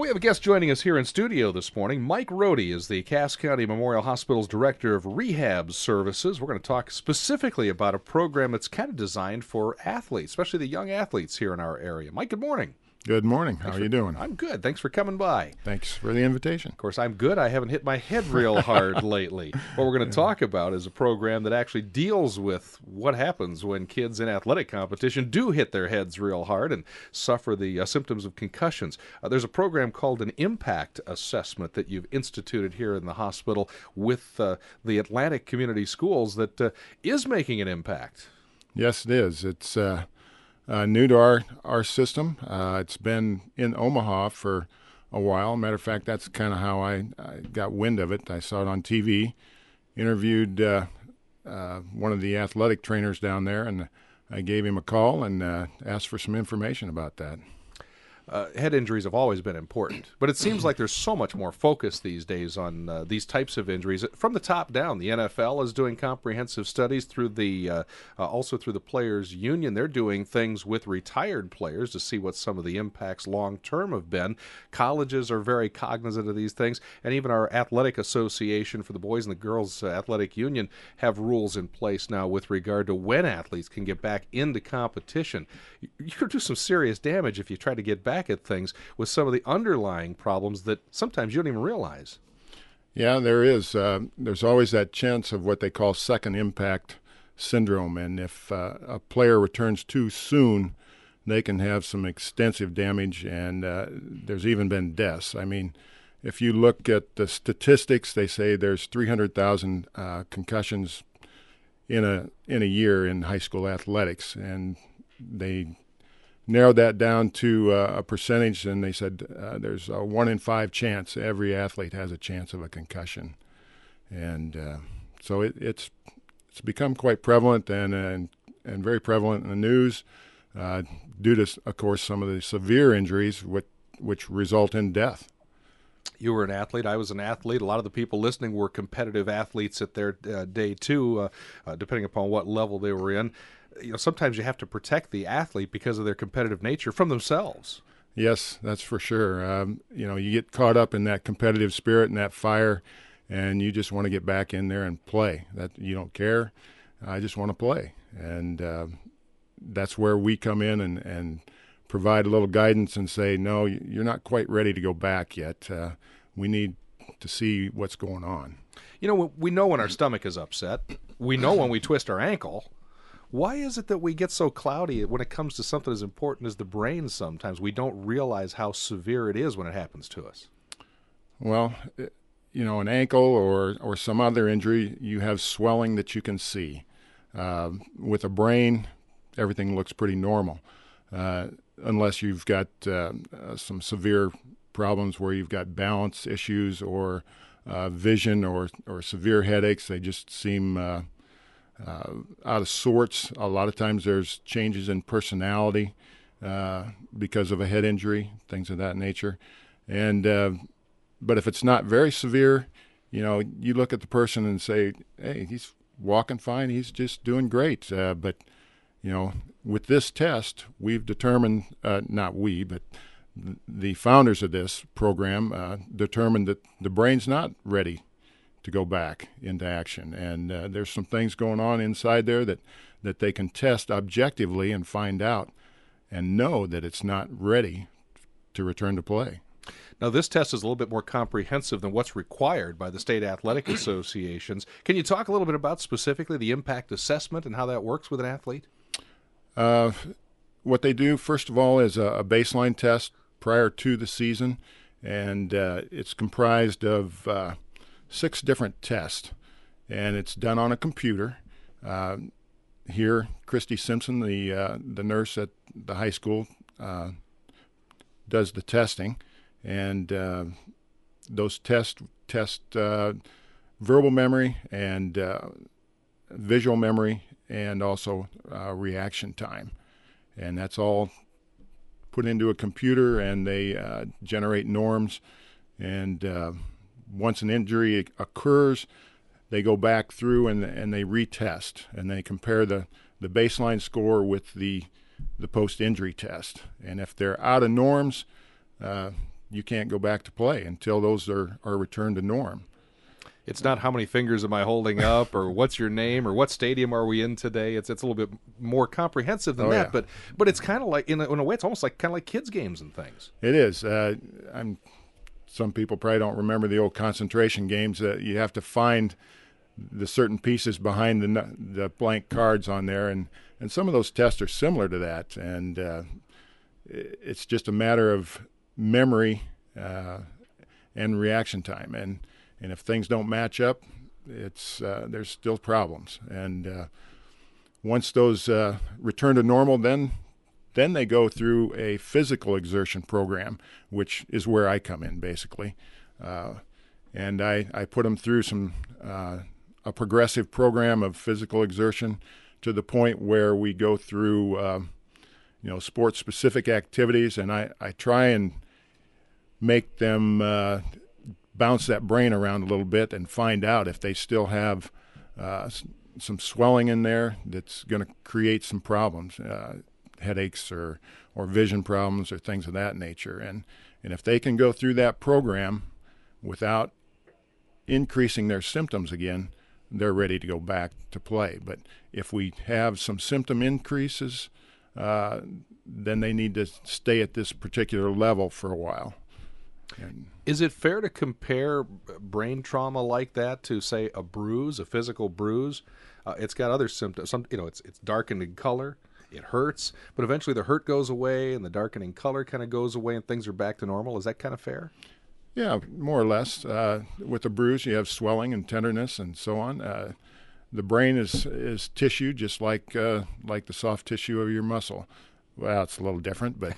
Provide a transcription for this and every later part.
have a guest joining us here in studio this morning. Mike Rohde is the Cass County Memorial Hospital's Director of Rehab Services. We're going to talk specifically about a program that's kind of designed for athletes, especially the young athletes here in our area. Mike, good morning. Good morning. How are you doing? I'm good. Thanks for coming by. Thanks for the invitation. Of course, I'm good. I haven't hit my head real hard lately. What we're going to talk about is a program that actually deals with what happens when kids in athletic competition do hit their heads real hard and suffer the symptoms of concussions. There's a program called an impact assessment that you've instituted here in the hospital with the Atlantic Community Schools that is making an impact. Yes, it is. It's new to our system. It's been in Omaha for a while. Matter of fact, that's kind of how I got wind of it. I saw it on TV, interviewed one of the athletic trainers down there, and I gave him a call and asked for some information about that. Head injuries have always been important, but it seems like there's so much more focus these days on these types of injuries from the top down. The NFL is doing comprehensive studies through the also through the Players Union. They're doing things with retired players to see what some of the impacts long term have been. Colleges are very cognizant of these things, and even our athletic association for the Boys and the Girls Athletic Union have rules in place now with regard to when athletes can get back into competition. You could do some serious damage if you try to get back at things with some of the underlying problems that sometimes you don't even realize. Yeah, there is. There's always that chance of what they call second impact syndrome, and if a player returns too soon, they can have some extensive damage, and there's even been deaths. I mean, if you look at the statistics, they say there's 300,000 concussions in a year in high school athletics, and they narrowed that down to a percentage, and they said there's a 1 in 5 chance every athlete has a chance of a concussion, and so it's become quite prevalent and very prevalent in the news due to, of course, some of the severe injuries which result in death. You were an athlete. I was an athlete. A lot of the people listening were competitive athletes at their day too, depending upon what level they were in. You know, sometimes you have to protect the athlete because of their competitive nature from themselves. Yes, that's for sure. You get caught up in that competitive spirit and that fire, and you just want to get back in there and play. That you don't care. I just want to play, and that's where we come in and provide a little guidance and say, no, you're not quite ready to go back yet. We need to see what's going on. You know, we know when our stomach is upset. We know when we twist our ankle. Why is it that we get so cloudy when it comes to something as important as the brain sometimes? We don't realize how severe it is when it happens to us. Well, an ankle or some other injury, you have swelling that you can see. With a brain, everything looks pretty normal, unless you've got some severe problems where you've got balance issues or vision or severe headaches. They just seem out of sorts. A lot of times there's changes in personality because of a head injury, things of that nature. And but if it's not very severe, you look at the person and say, hey, he's walking fine, he's just doing great. But with this test, we've determined, not we, but the founders of this program determined that the brain's not ready to go back into action. And there's some things going on inside there that they can test objectively and find out and know that it's not ready to return to play. Now, this test is a little bit more comprehensive than what's required by the state athletic associations. Can you talk a little bit about specifically the impact assessment and how that works with an athlete? What they do, first of all, is a baseline test prior to the season, and it's comprised of 6 different tests, and it's done on a computer. Here, Christy Simpson, the nurse at the high school, does the testing, and those tests test verbal memory and visual memory and also reaction time. And that's all put into a computer, and they generate norms. And once an injury occurs, they go back through and they retest, and they compare the baseline score with the post-injury test. And if they're out of norms, you can't go back to play until those are returned to norm. It's not how many fingers am I holding up, or what's your name, or what stadium are we in today. It's a little bit more comprehensive than that. Yeah. But it's kind of like in a way, it's almost like kind of like kids games and things. It is. Some people probably don't remember the old concentration games that you have to find the certain pieces behind the blank cards on there, and some of those tests are similar to that, and it's just a matter of memory and reaction time, and if things don't match up, there's still problems, and once those return to normal, then they go through a physical exertion program, which is where I come in basically, and I put them through a progressive program of physical exertion to the point where we go through sports-specific activities, and I try and make them bounce that brain around a little bit and find out if they still have some swelling in there that's going to create some problems, headaches or vision problems or things of that nature. And if they can go through that program without increasing their symptoms again, they're ready to go back to play. But if we have some symptom increases, then they need to stay at this particular level for a while. Is it fair to compare brain trauma like that to, say, a bruise, a physical bruise? It's got other symptoms. It's darkened in color. It hurts, but eventually the hurt goes away and the darkening color kind of goes away and things are back to normal. Is that kind of fair? Yeah, more or less. With a bruise, you have swelling and tenderness and so on. The brain is tissue, just like the soft tissue of your muscle. Well, it's a little different, but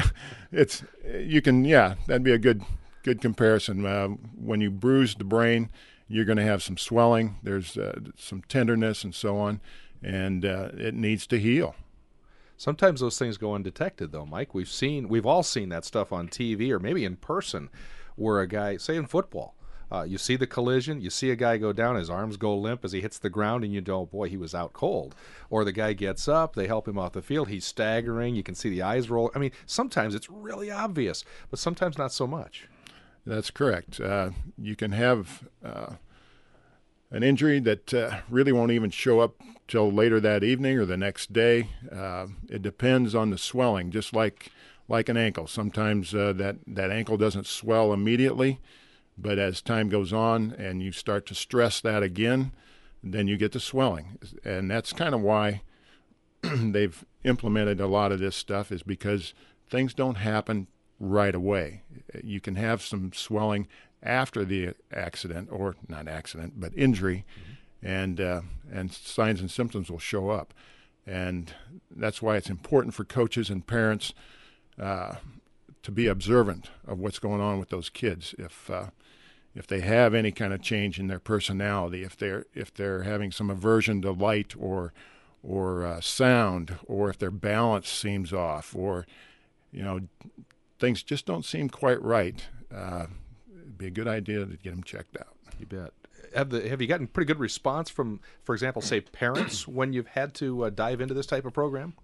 that'd be a good comparison. When you bruise the brain, you're going to have some swelling. There's some tenderness and so on, and it needs to heal. Sometimes those things go undetected, though, Mike. We've all seen that stuff on TV or maybe in person, where a guy, say in football, you see the collision, you see a guy go down, his arms go limp as he hits the ground, and you know, boy, he was out cold. Or the guy gets up, they help him off the field, he's staggering, you can see the eyes roll. I mean, sometimes it's really obvious, but sometimes not so much. That's correct. You can have an injury that really won't even show up till later that evening or the next day. It depends on the swelling, just like an ankle. Sometimes that ankle doesn't swell immediately, but as time goes on and you start to stress that again, then you get the swelling. And that's kind of why they've implemented a lot of this stuff, is because things don't happen right away. You can have some swelling after the accident, or not accident, but injury, and signs and symptoms will show up. And that's why it's important for coaches and parents to be observant of what's going on with those kids. If they have any kind of change in their personality, if they're having some aversion to light or sound, or if their balance seems off, or things just don't seem quite right, it'd be a good idea to get them checked out. You bet. Have you gotten pretty good response from, for example, say parents when you've had to dive into this type of program?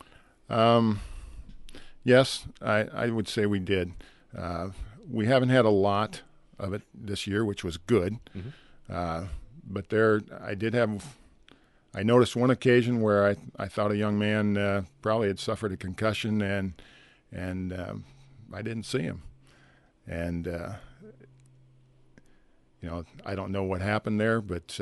Yes, I would say we did. We haven't had a lot of it this year, which was good. But I noticed one occasion where I thought a young man probably had suffered a concussion, and I didn't see him. And I don't know what happened there, but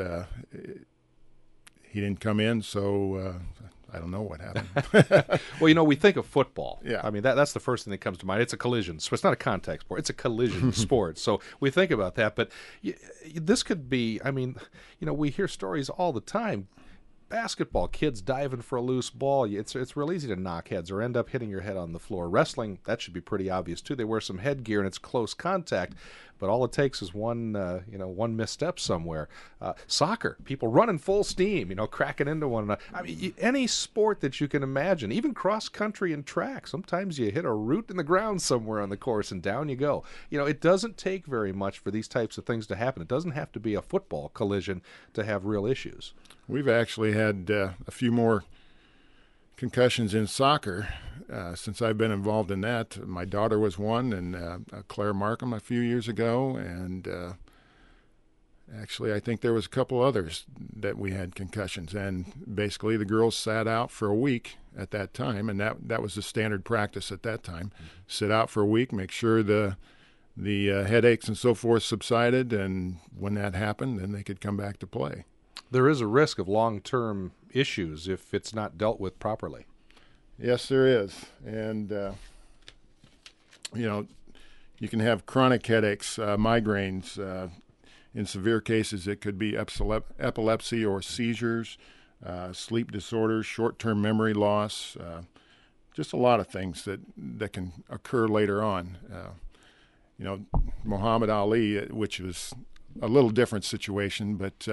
he didn't come in, so I don't know what happened. Well, we think of football. Yeah. I mean, that's the first thing that comes to mind. It's a collision. So it's not a contact sport. It's a collision sport. So we think about that. But this could be, we hear stories all the time. Basketball, kids diving for a loose ball. It's real easy to knock heads or end up hitting your head on the floor. Wrestling, that should be pretty obvious too. They wear some headgear and it's close contact, but all it takes is one misstep somewhere. Soccer, people running full steam, cracking into one another. I mean, any sport that you can imagine, even cross country and track. Sometimes you hit a root in the ground somewhere on the course and down you go. It doesn't take very much for these types of things to happen. It doesn't have to be a football collision to have real issues. We've actually had a few more concussions in soccer, since I've been involved in that, my daughter was one, and Claire Markham a few years ago, and actually I think there was a couple others that we had concussions, and basically the girls sat out for a week at that time, and that was the standard practice at that time. Sit out for a week, make sure the headaches and so forth subsided, and when that happened, then they could come back to play. There is a risk of long-term issues if it's not dealt with properly. Yes, there is. And, you can have chronic headaches, migraines. In severe cases, it could be epilepsy or seizures, sleep disorders, short-term memory loss, just a lot of things that can occur later on. Muhammad Ali, which was a little different situation, but,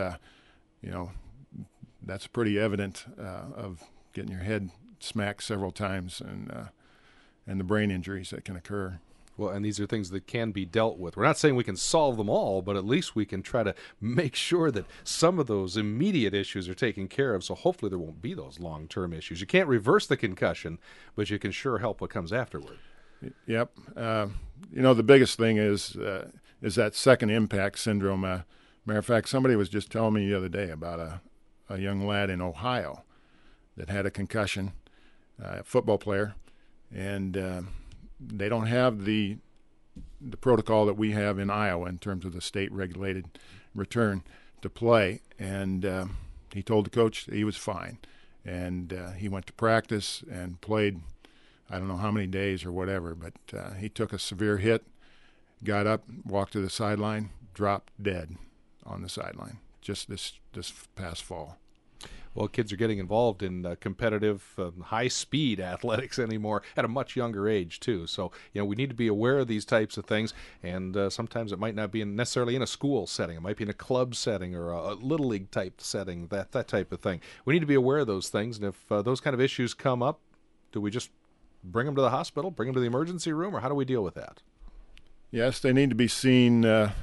that's pretty evident of getting your head smacked several times and the brain injuries that can occur. Well, and these are things that can be dealt with. We're not saying we can solve them all, but at least we can try to make sure that some of those immediate issues are taken care of, so hopefully there won't be those long-term issues. You can't reverse the concussion, but you can sure help what comes afterward. Yep. The biggest thing is that second impact syndrome. Matter of fact, somebody was just telling me the other day about a young lad in Ohio that had a concussion, a football player, and they don't have the protocol that we have in Iowa in terms of the state-regulated return to play. And he told the coach that he was fine. And he went to practice and played, I don't know how many days or whatever, but he took a severe hit, got up, walked to the sideline, dropped dead on the sideline just this past fall. Well, kids are getting involved in competitive, high-speed athletics anymore at a much younger age, too. So, we need to be aware of these types of things, and sometimes it might not be necessarily in a school setting. It might be in a club setting or a Little League-type setting, that type of thing. We need to be aware of those things, and if those kind of issues come up, do we just bring them to the hospital, bring them to the emergency room, or how do we deal with that? Yes, they need to be seen,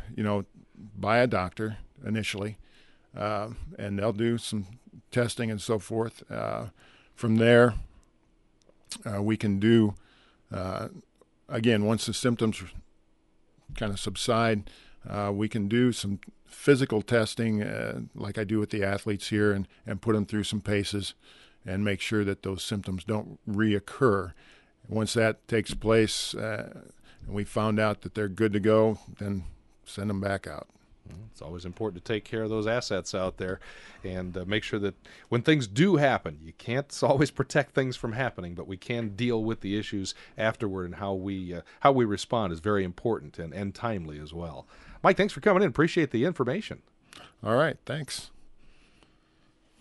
by a doctor initially, and they'll do some testing and so forth. From there, we can do, again, once the symptoms kind of subside, we can do some physical testing like I do with the athletes here and put them through some paces and make sure that those symptoms don't reoccur. Once that takes place and we found out that they're good to go, then send them back out. It's always important to take care of those assets out there and make sure that when things do happen, you can't always protect things from happening, but we can deal with the issues afterward, and how we respond is very important and timely as well. Mike, thanks for coming in. Appreciate the information. All right, thanks.